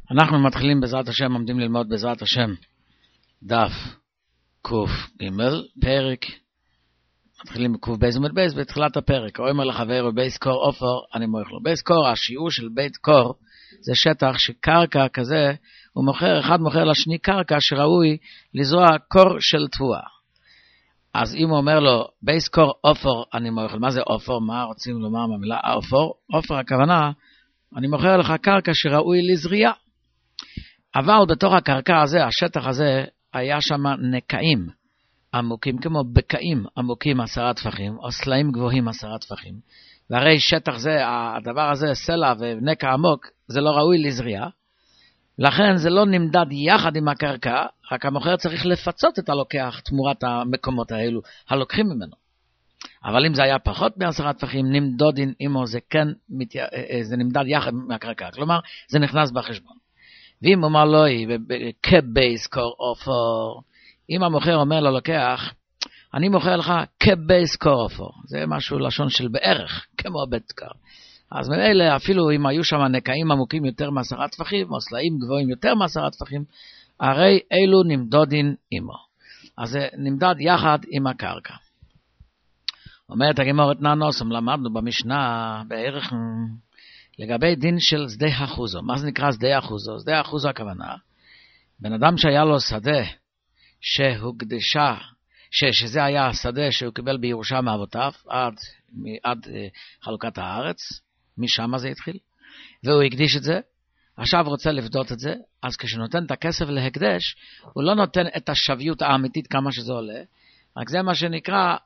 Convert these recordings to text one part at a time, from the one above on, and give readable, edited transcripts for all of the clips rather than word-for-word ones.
אנחנו מתחילים בעזרת השם, עומדים ללמוד בעזרת השם דף קג' פרק, מתחילים בקוף בייס עמוד בייס בתחילת הפרק. אומר לחבר בייס קור אופור, אני מויך לו. בייס קור, השיעור של בית קור זה שטח שקרקע כזה, הוא מוכר, אחד מוכר לשני קרקע שראוי לזרוע קור של תבואה. אז אם הוא אומר לו בייס קור אופור, אני מויך לו. מה זה אופור? מה רוצים לומר מהמילה אופור? אופור הכוונה, אני מוכר לך קרקע שראוי לזריעה. אבל בתוך הקרקע הזה, השטח הזה, היה שם נקעים עמוקים, כמו בקעים עמוקים 10 טפחים, או סלעים גבוהים 10 טפחים. והרי שטח זה, הדבר הזה, סלע ונקע עמוק, זה לא ראוי לזריעה. לכן זה לא נמדד יחד עם הקרקע, רק המוכר צריך לפצות את הלוקח תמורת המקומות האלו, הלוקחים ממנו. אבל אם זה היה פחות מ10 טפחים, נמדודין עמו, זה כן, זה נמדד יחד מהקרקע. כלומר, זה נכנס בחשבון. ואם אומר לו, כבייס קור אופור, אם המוכר אומר לו לוקח, אני מוכר לך כבייס קור אופור. זה משהו לשון של בערך, כמו בית קר. אז מאלה, אפילו אם היו שם נקעים עמוקים יותר מ10 טפחים, או סלעים גבוהים יותר מ10 טפחים, הרי אלו נמדודין עמו. אז זה נמדד יחד עם הקרקע. אומרת הגמרא נאנוסם, למדנו במשנה בערך לגבי דין של שדה אחוזו. מה זה נקרא שדה אחוזו? שדה אחוזו הכוונה, בן אדם שהיה לו שדה שהוקדשה, שזה היה השדה שהוא קיבל בירושה מאבותיו עד חלוקת הארץ, משם זה התחיל, והוא הקדיש את זה, עכשיו רוצה לפדות את זה, אז כשנותן את הכסף להקדש, הוא לא נותן את השוויות האמיתית כמה שזה עולה, רק זה מה שנקרא,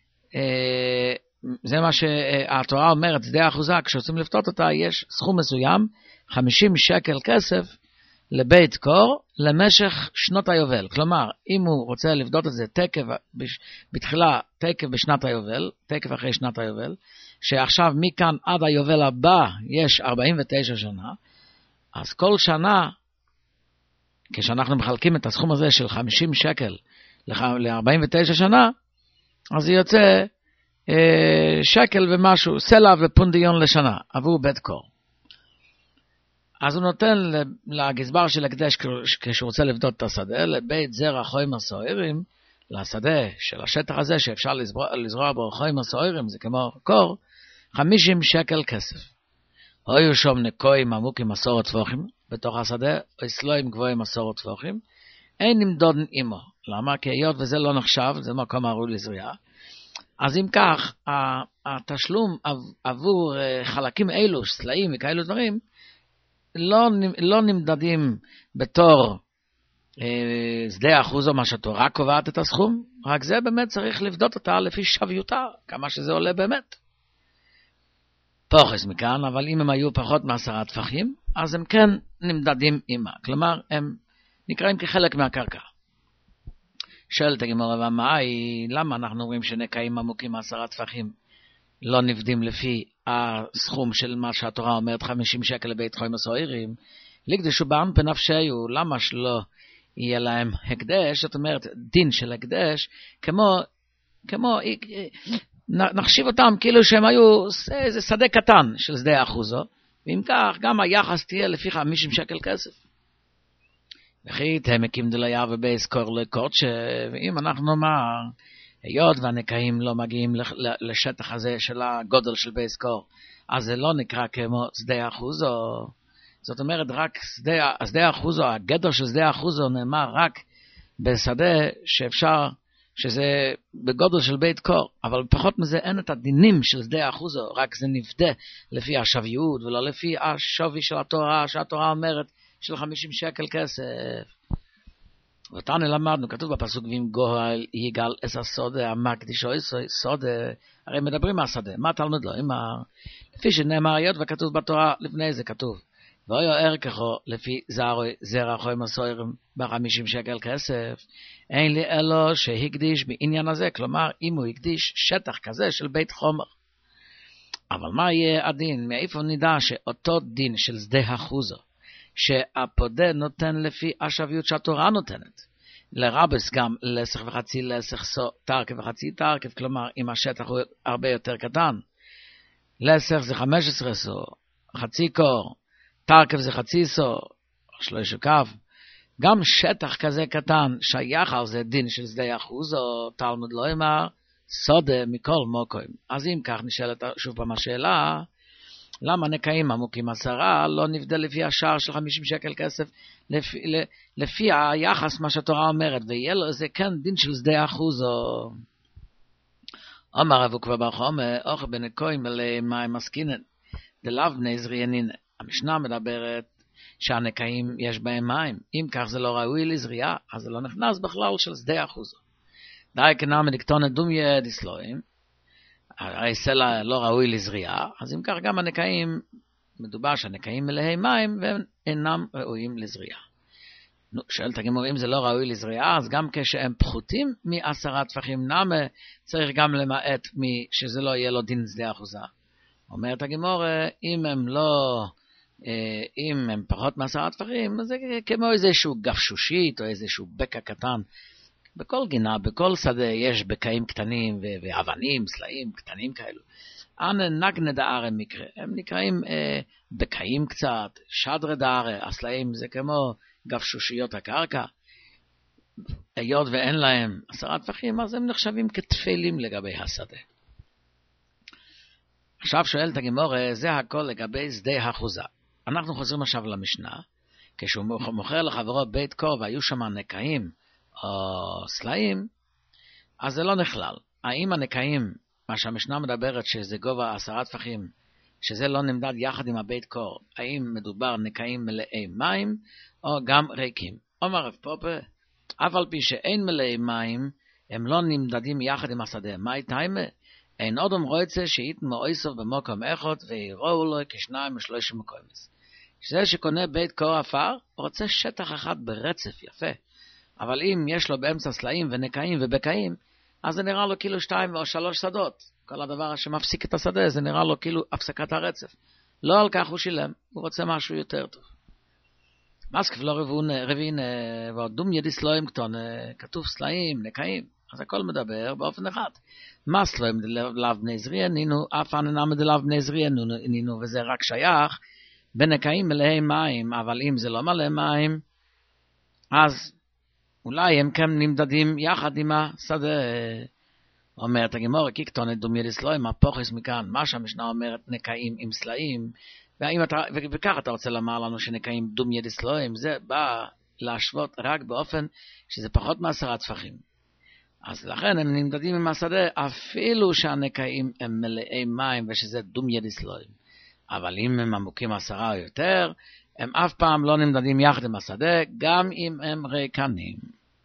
זה מה שהתורה אומרת, שדה אחוזה, כשרוצים לפתות אותה, יש סכום מסוים, 50 שקל כסף, לבית קור, למשך שנות היובל. כלומר, אם הוא רוצה לפדות את זה תקף, בתחילה תקף בשנת היובל, תקף אחרי שנת היובל, שעכשיו מכאן עד היובל הבא, יש 49 שנה, אז כל שנה, כשאנחנו מחלקים את הסכום הזה של 50 שקל, ל-49 שנה, אז זה יוצא שקל ומשהו, סלע ופונדיון לשנה, עבור בית קור. אז הוא נותן לגזבר של הקדש, כשהוא רוצה לבדות את השדה, לבית זרע חומר סוערים, לשדה של השטח הזה, שאפשר לזרוע בו חומר סוערים, זה כמו קור, 50 שקל כסף. היו שם נקועים עמוקים 10 טפחים בתוך השדה, או סלעים גבוהים 10 טפחים, אין נמדוד עמו. למה? כי היות וזה לא נחשב, זה מקום הראוי לזריעה. אז אם כך, התשלום עבור חלקים אלו, סלעים וכאלו דברים, לא נמדדים בתור שדה אחוזו, מה שהתורה קובעת את הסכום, רק זה באמת צריך לבדות אותה לפי שוויותה, כמה שזה עולה באמת. פוחס מכאן, אבל אם הם היו פחות מ10 טפחים, אז הם כן נמדדים עימה, כלומר הם נקראים כחלק מהקרקע. שואלת הגמרא, למה אנחנו אומרים שנקעים עמוקים 10 טפחים לא נבדים לפי הסכום של מה שהתורה אומרת 50 שקל לבית חומר סוערים? לקדשו בעם פנפשהו, למה שלא יהיה להם הקדש? זאת אומרת, דין של הקדש, כמו נחשיב אותם כאילו שהם היו איזה שדה קטן של שדה אחוזו, ואם כך גם היחס תהיה לפי 50 שקל כסף. וכי תמקים דליה ובייס קור לקודש, ואם אנחנו נאמר, היות והנקעים לא מגיעים לשטח הזה של הגודל של בייס קור, אז זה לא נקרא כמו שדה אחוזו. זאת אומרת, רק שדה אחוזו, הגדר של שדה אחוזו נאמר רק בשדה שאפשר, שזה בגודל של בית קור, אבל פחות מזה אין את הדינים של שדה אחוזו, רק זה נבדה לפי השוויות ולא לפי השווי של התורה, שהתורה אומרת, של 50 שקל כסף. ואותנו למדנו, כתוב בפסוק, ואם גואל יגאל אס הסודה, המקדישו סודה, הרי מדברים מהשדה, מה תלמוד לו? לפי שנאמר, היות וכתוב בתורה, לפני זה כתוב, ואויו ערכו לפי זרע חומר סוערים ב50 שקל כסף, אין לי אלו שהקדיש בעניין הזה, כלומר, אם הוא הקדיש שטח כזה של בית חומר. אבל מה יהיה הדין? מאיפה נדע שאותו דין של שדה אחוזו, שהפודה נותן לפי השוויות שהתורה נותנת. לרבס גם לסך וחצי לסך תרכב וחצי תרכב, כלומר אם השטח הוא הרבה יותר קטן. לסך זה 15 סו, חצי קור, תרכב זה חצי סו, 3 קו, גם שטח כזה קטן שייך על זה דין של שדה אחוז, או תלמוד לא אמר, סודה מכל מוקוים. אז אם כך נשאלת שוב פעם השאלה, למה נקעים עמוקים 10 לא נבדל לפי השער של 50 שקל כסף, לפי היחס מה שהתורה אומרת, ויהיה לו איזה כן דין של שדה אחוז, או... אומר רב עוקבא בר חומא, אוכל בנקוים אלה מים מסכינן, דלאו בני זריינין. המשנה מדברת שהנקעים יש בהם מים, אם כך זה לא ראוי לזריעה, אז זה לא נכנס בכלל של שדה אחוז. די כנעמי דקטונת דומיה דיסלואים, הרי סלע לא ראוי לזריעה, אז אם כך גם הנקעים, מדובר שהנקעים מלאי מים, והם אינם ראויים לזריעה. שואלת הגמרא, אם זה לא ראוי לזריעה, אז גם כשהם פחותים מ10 טפחים נמה, צריך גם למעט שזה לא יהיה לו דין שדה אחוזה. אומרת הגמרא, אם הם פחות מ10 טפחים, אז זה כמו איזשהו גפשושית, או איזשהו בקע קטן. בכל גינה, בכל שדה יש בקעים קטנים, ואבנים, סלעים קטנים כאלו. אנא נגנה דארה מקרה, הם נקראים בקעים קצת, שדרה דארה, הסלעים זה כמו גפשושיות הקרקע, היות ואין להם 10 טפחים, אז הם נחשבים כתפלים לגבי השדה. עכשיו שואלת הגמרא, זה הכל לגבי שדה אחוזה. אנחנו חוזרים עכשיו למשנה, כשהוא מוכר לחברו בית קור והיו שם נקעים או סלעים, אז זה לא נכלל. האם הנקעים, מה שהמשנה מדברת שזה גובה 10 טפחים, שזה לא נמדד יחד עם הבית קור, האם מדובר נקעים מלאי מים או גם ריקים? אומר רב פופה, אף על פי שאין מלאי מים, הם לא נמדדים יחד עם השדה. מה טיימה? אין אדם רוצה שיתן מאויסוף במקום אחד ויראו לו כשניים ושלושה מקומות. שזה שקונה בית קור עפר, רוצה שטח אחד ברצף יפה. אבל אם יש לו באמצע סלעים ונקעים ובקעים, אז זה נראה לו כאילו 2 או 3 שדות. כל הדבר שמפסיק את השדה, זה נראה לו כאילו הפסקת הרצף. לא על כך הוא שילם, הוא רוצה משהו יותר טוב. מסקף לא רבין ועוד דום ידיס לא עם קטון, כתוב סלעים, נקעים, אז הכל מדבר באופן אחד. מסלוים דלאו בני זריה נינו, אף אננם דלאו בני זריה נינו, וזה רק שייך בנקעים מלאי מים, אבל אם זה לא מלא מים, אז אולי הם כן נמדדים יחד עם השדה. אומרת הגמרא, כי קטונת דום ידיס לא עם הפוחס מכאן, מה שהמשנה אומרת נקעים עם סלעים, וכך אתה רוצה לומר לנו שנקעים דום ידיס לא עם, זה בא להשוות רק באופן שזה פחות מ10 טפחים. אז לכן הם נמדדים עם השדה, אפילו שהנקעים הם מלאי מים ושזה דום ידיס לא עם. אבל אם הם עמוקים 10 או יותר, הם אף פעם לא נמדדים יחד עם השדה, גם אם הם ריקנים.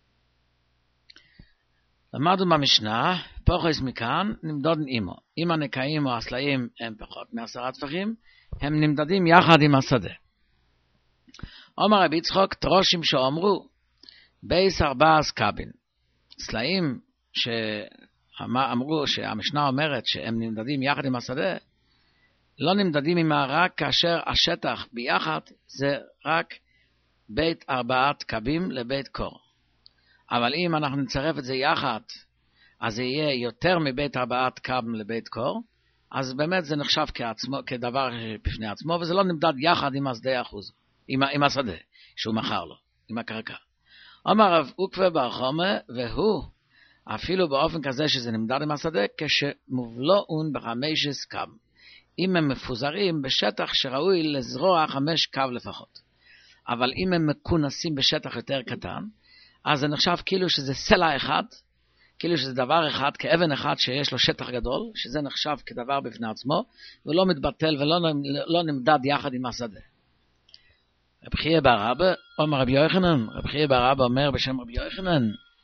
למדנו במשנה, פוחס מכאן נמדוד אימו. אם הנקעים או הסלעים הם פחות מ10 טפחים, הם נמדדים יחד עם השדה. אומר רבי יצחוק, תרושים שאומרו, בייס 4 קבין. סלעים שאמרו, שהמשנה אומרת שהם נמדדים יחד עם השדה, לא נמדדים עם רק כאשר השטח ביחד זה רק בית 4 קבים לבית קור. אבל אם אנחנו נצרף את זה יחד, אז זה יהיה יותר מבית 4 קבים לבית קור, אז באמת זה נחשב כדבר בפני עצמו, וזה לא נמדד יחד עם השדה אחוז, עם השדה שהוא מכר לו, עם הקרקע. אומר רב עוקבא בר חומא, והוא אפילו באופן כזה שזה נמדד עם השדה, כשמובלעון ב5 קב. אם הם מפוזרים בשטח שראוי לזרוע 5 קו לפחות. אבל אם הם מכונסים בשטח יותר קטן, אז זה נחשב כאילו שזה סלע אחד, כאילו שזה דבר אחד, כאבן אחד שיש לו שטח גדול, שזה נחשב כדבר בפני עצמו, ולא מתבטל ולא נמדד יחד עם השדה. רב חייא בר אבא, אומר רבי יוחנן, רב חייא בר אבא אומר בשם רבי יוחנן,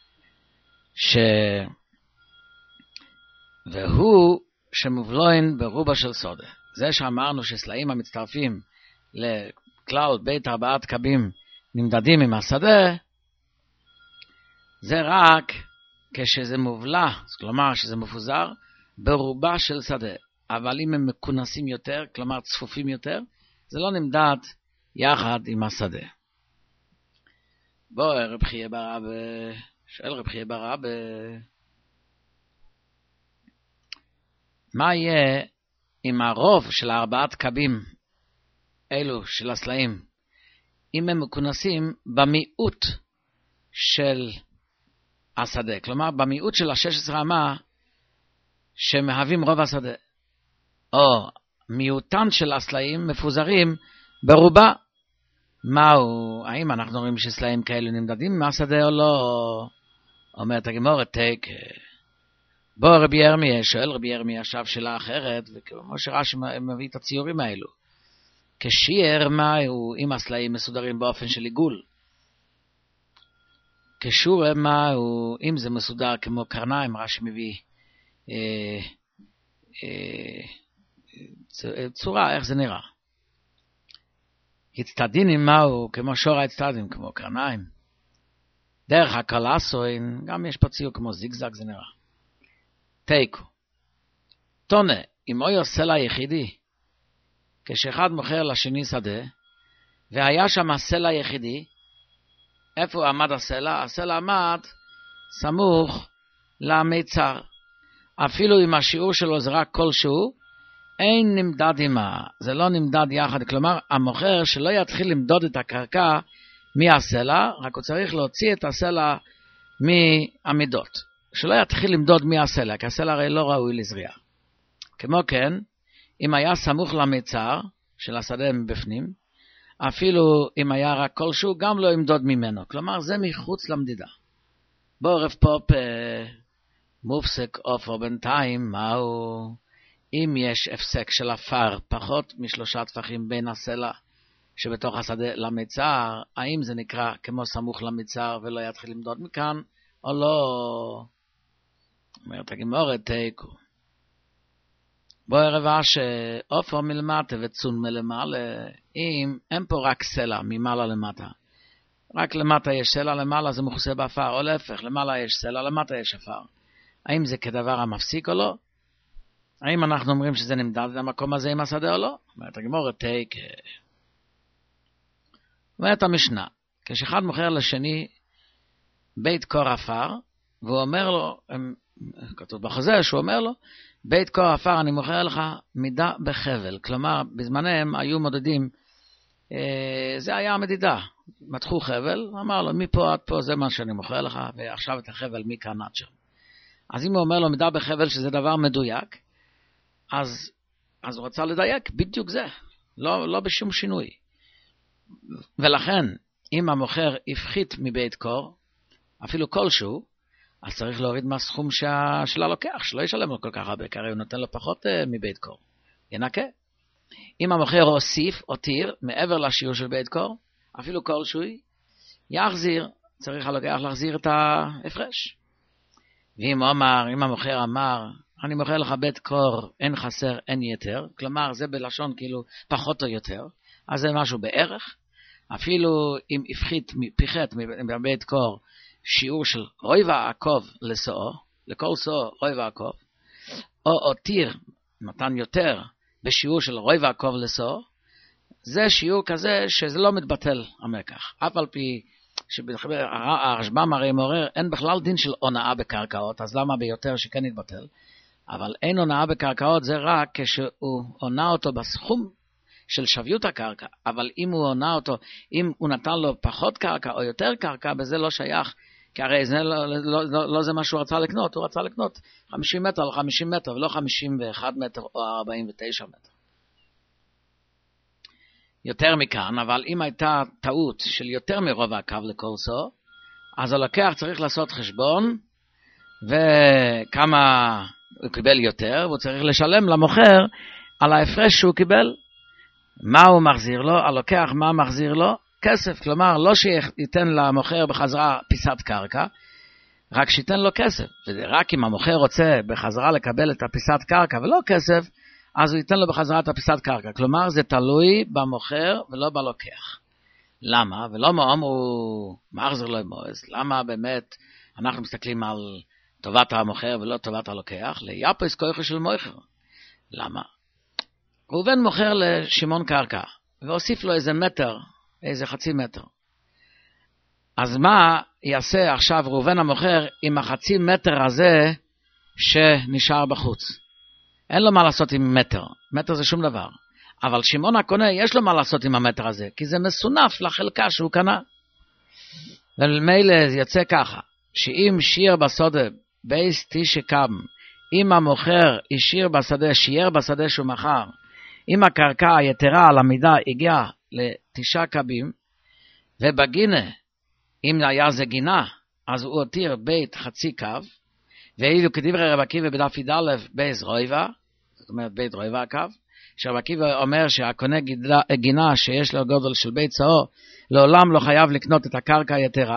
והוא שמובלוין ברובה של סודה. זה שאמרנו שסלעים המצטרפים לכלל בית 4 קבים נמדדים עם השדה, זה רק כשזה מובלע, כלומר שזה מפוזר, ברובה של שדה. אבל אם הם מכונסים יותר, כלומר צפופים יותר, זה לא נמדד יחד עם השדה. בוא רב חייא בר אבא, שואל רב חייא בר אבא, מה יהיה עם הרוב של 4 קבים אלו של הסלעים אם הם מכונסים במיעוט של השדה, כלומר במיעוט של ה-16 אמה שמהווים רוב השדה, או מיעוטן של הסלעים מפוזרים ברובה. מהו? האם אנחנו רואים שסלעים כאלו נמדדים מהשדה או לא? אומרת הגמרא, תיק. בוא רבי ירמיה, שואל רבי ירמיה שב שאלה אחרת, וכמו שרש"י מביא את הציורים האלו. כשיר מהו אם הסלעים מסודרים באופן של עיגול? כשור מהו אם זה מסודר כמו קרניים, רש"י מביא צורה, איך זה נראה? הצטדינים מהו כמו שור הצטדים, כמו קרניים. דרך הקלאסוין, גם יש פה ציור כמו זיגזג, זה נראה. תיקו. תונה, אם הוא עושה לה יחידי, כשאחד מוכר לשני שדה, והיה שם הסלע יחידי, איפה עמד הסלע? הסלע עמד סמוך למיצר. אפילו אם השיעור שלו זה רק כלשהו, אין נמדד עמה, זה לא נמדד יחד. כלומר, המוכר שלא יתחיל למדוד את הקרקע מהסלע, רק הוא צריך להוציא את הסלע מהמידות. שלא יתחיל למדוד מהסלע, כי הסלע הרי לא ראוי לזריעה. כמו כן, אם היה סמוך למיצר של השדה מבפנים, אפילו אם היה רק כלשהו, גם לא ימדוד ממנו. כלומר, זה מחוץ למדידה. בוא רב פופ מופסק אופו בינתיים, מהו? אם יש הפסק של אפר פחות מ3 טפחים בין הסלע שבתוך השדה למיצר, האם זה נקרא כמו סמוך למיצר ולא יתחיל למדוד מכאן, או לא? אומרת הגמרא, תיקו. בוא רבה שאופו מלמטה וצון מלמעלה, אם אין פה רק סלע ממעלה למטה, רק למטה יש סלע, למעלה זה מכוסה באפר, או להפך, למעלה יש סלע, למטה יש אפר. האם זה כדבר המפסיק או לא? האם אנחנו אומרים שזה נמדד למקום הזה עם השדה או לא? אומרת הגמרא, תיקו. אומרת המשנה, כשאחד מוכר לשני בית קור עפר, והוא אומר לו, כתוב בחוזה שהוא אומר לו, בית קור עפר אני מוכר לך מידה בחבל. כלומר, בזמנם היו מודדים, זה היה המדידה. מתחו חבל, אמר לו, מפה עד פה זה מה שאני מוכר לך, ועכשיו את החבל מכאן עד שם. אז אם הוא אומר לו מידה בחבל שזה דבר מדויק, אז הוא רצה לדייק, בדיוק זה, לא בשום שינוי. ולכן, אם המוכר הפחית מבית קור, אפילו כלשהו, אז צריך להוריד מהסכום של הלוקח, שלא ישלם לו כל כך הרבה, כי הרי הוא נותן לו פחות מבית קור. ינקה. אם המוכר הוסיף או תיר מעבר לשיעור של בית קור, אפילו כלשהו, יחזיר, צריך הלוקח להחזיר את ההפרש. אם המוכר אמר, אני מוכר לך בית קור, אין חסר, אין יתר, כלומר זה בלשון כאילו פחות או יותר, אז זה משהו בערך, אפילו אם פיחת מבית קור, שיעור של רבע עקוב לסאו, לכל סאו רבע עקוב, או תיר מתן יותר בשיעור של רבע עקוב לסאו, זה שיעור כזה שזה לא מתבטל המקח. אף על פי שהרשב"ם הרי מעורר, אין בכלל דין של הונאה בקרקעות, אז למה ביותר שכן יתבטל? אבל אין הונאה בקרקעות, זה רק כשהוא הונה אותו בסכום של שוויות הקרקע, אבל אם הוא הונה אותו, אם הוא נתן לו פחות קרקע או יותר קרקע, בזה לא שייך, כי הרי זה לא זה מה שהוא רצה לקנות, הוא רצה לקנות 50 מטר או 50 מטר, ולא 51 מטר או 49 מטר. יותר מכאן, אבל אם הייתה טעות של יותר מרבע הקו לכל סו, אז הלקוח צריך לעשות חשבון, וכמה הוא קיבל יותר, והוא צריך לשלם למוכר על ההפרש שהוא קיבל. מה הוא מחזיר לו? הלוקח מה מחזיר לו? כסף. כלומר, לא שייתן למוכר בחזרה פיסת קרקע, רק שייתן לו כסף. ורק אם המוכר רוצה בחזרה לקבל את הפיסת קרקע ולא כסף, אז הוא ייתן לו בחזרה את הפיסת קרקע. כלומר, זה תלוי במוכר ולא בלוקח. למה? ולא מה אמרו, מה מחזיר לו מועז? למה באמת אנחנו מסתכלים על טובת המוכר ולא טובת הלוקח? ליפוס כוחו של מוכר. למה? ראובן מוכר לשמעון קרקע, והוסיף לו איזה מטר, איזה חצי מטר. אז מה יעשה עכשיו ראובן המוכר עם החצי מטר הזה שנשאר בחוץ? אין לו מה לעשות עם מטר. מטר זה שום דבר. אבל שמעון הקונה יש לו מה לעשות עם המטר הזה, כי זה מסונף לחלקה שהוא קנה. ולמילא יוצא ככה, שאם שיר בסודה, בייס תשקם, אם המוכר ישיר בשדה, שייר בשדה שהוא מכר, אם הקרקע היתרה על המידה הגיעה ל9 קבים, ובגינה, אם היה זה גינה, אז הוא הותיר בית חצי קו, ואילו כדברי רב עקיבא בדף י"א בייס רויבה, זאת אומרת בית רויבה הקו, שרב עקיבא אומר שהקונה גינה שיש לו גודל של בית צאו, לעולם לא חייב לקנות את הקרקע היתרה,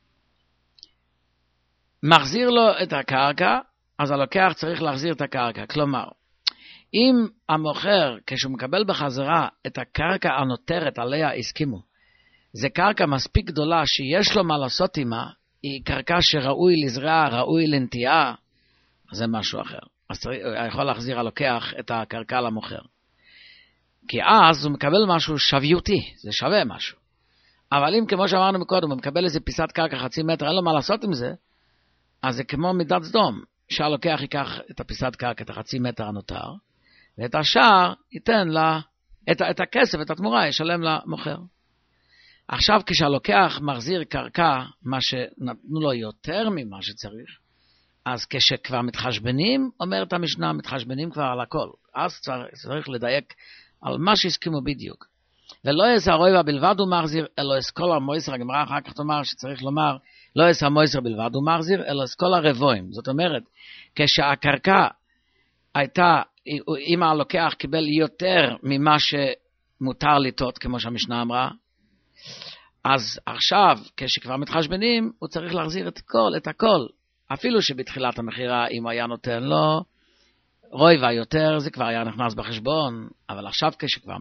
מחזיר לו את הקרקע, אז הלוקח צריך להחזיר את הקרקע. כלומר, אם המוכר, כשהוא מקבל בחזרה את הקרקע הנותרת עליה הסכימו, זה קרקע מספיק גדולה שיש לו מה לעשות עימה, היא קרקע שראוי לזרע, ראוי לנטיעה, זה משהו אחר. אז יכול להחזיר הלוקח את הקרקע למוכר. כי אז הוא מקבל משהו שוויותי, זה שווה משהו. אבל אם כמו שאמרנו מקודם, הוא מקבל איזה פיסת קרקע חצי מטר, אין לו מה לעשות עם זה, אז זה כמו מידת סדום, שהלוקח ייקח את הפיסת קרקע, את החצי מטר הנותר, ואת השאר ייתן לה, את הכסף, את התמורה, ישלם למוכר. עכשיו כשהלוקח מחזיר קרקע, מה שנתנו לו יותר ממה שצריך, אז כשכבר מתחשבנים, אומרת המשנה, מתחשבנים כבר על הכל. אז צריך לדייק על מה שהסכימו בדיוק. ולא יעשה רויבה בלבד הוא מחזיר, אלא אסכול המויסר, הגמרא אחר כך תאמר שצריך לומר, לא יעשה המויסר בלבד הוא מחזיר, אלא אסכול הרבועים. זאת אומרת, כשהקרקע הייתה, אם הלוקח קיבל יותר ממה שמותר לטעות, כמו שהמשנה אמרה, אז עכשיו, כשכבר מתחשבנים, הוא צריך להחזיר את הכל. אפילו שבתחילת המחירה, אם היה נותן לו רויבה יותר, זה כבר היה נכנס בחשבון, אבל עכשיו כשכבר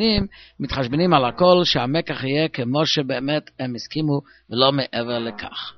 מתחשבנים על הכל, שהמקח יהיה כמו שבאמת הם הסכימו, ולא מעבר לכך.